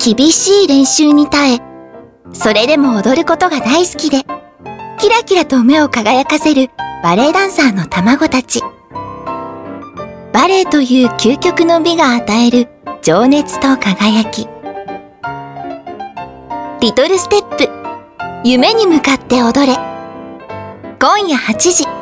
厳しい練習に耐え、それでも踊ることが大好きで、キラキラと目を輝かせるバレエダンサーの卵たち。バレエという究極の美が与える情熱と輝き。リトルステップ、夢に向かって踊れ。今夜8時。